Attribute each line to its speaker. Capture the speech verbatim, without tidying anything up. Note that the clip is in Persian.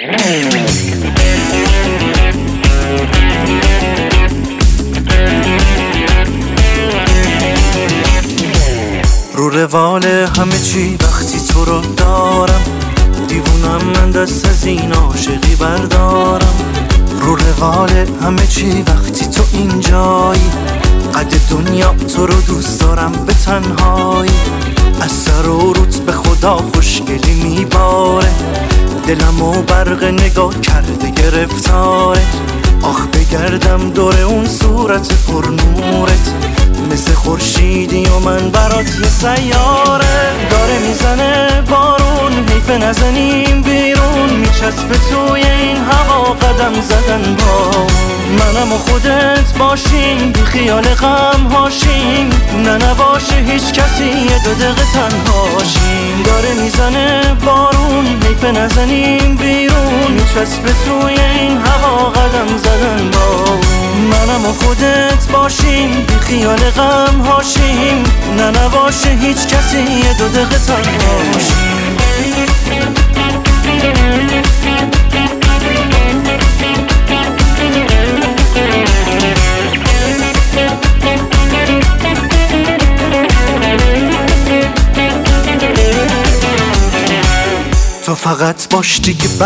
Speaker 1: رو روال همه چی وقتی تو رو دارم، دیوونم من دست از این عاشقی بردارم. رو روال همه چی وقتی تو اینجایی، قد دنیا تو رو دوست دارم به تنهایی. از سر و روت به خدا خوشگلی میباره، دلمو برق نگاه کرده گرفتاره. آخ بگردم دور اون صورت پر نورت، مثل خورشیدی و من برات یه سیاره. داره میزنه بارون، حیف نزنیم بیرون، میچسبه توی این هوا قدم زدن با منم و خودت باشیم، بی خیال غم هاشیم، نه نباشه هیچ کسی یه دو دقیقه تنهاشیم. داره میزنه بارون، حیف نزنیم بیرون، میچسبه توی این هوا قدم زدن با منم و خودت باشیم، بی خیال غم هاشیم، نه نباشه هیچ کسی یه دو دقیقه تنهاشیم. تو فقط باش دیگه.